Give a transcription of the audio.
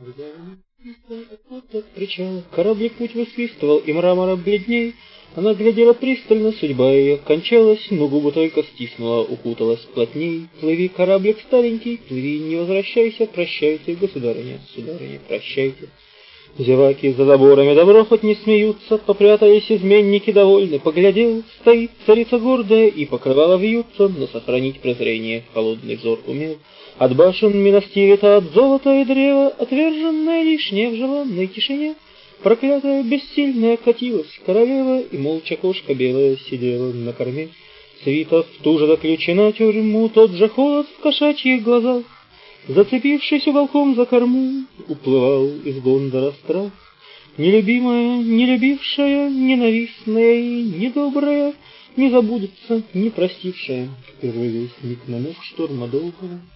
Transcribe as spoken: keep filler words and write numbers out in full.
От причала кораблик путь высвистывал, и мрамора бледней. Она глядела пристально, судьба ее кончалась, но губы только стиснула, укуталась плотней. Плыви, кораблик старенький, плыви, не возвращайся, прощайте, государыня, сударыня, прощайте. Зеваки за заборами добро хоть не смеются, попрятались изменники довольны. Поглядел, стоит царица гордая, и покрывала вьются, но сохранить презрение холодный взор умел. От башен минастири-то от золота и древа, отверженная лишняя в желанной тишине, проклятая, бессильная катилась королева, и молча кошка белая сидела на корме. Свита в ту же заключена тюрьму, тот же холод в кошачьих глазах. Зацепившись уголком за корму, уплывал из Гондора страх. Нелюбимая, не любившая, ненавистная и недобрая, не забудется, не простившая. Первый вестник намек шторма долгого.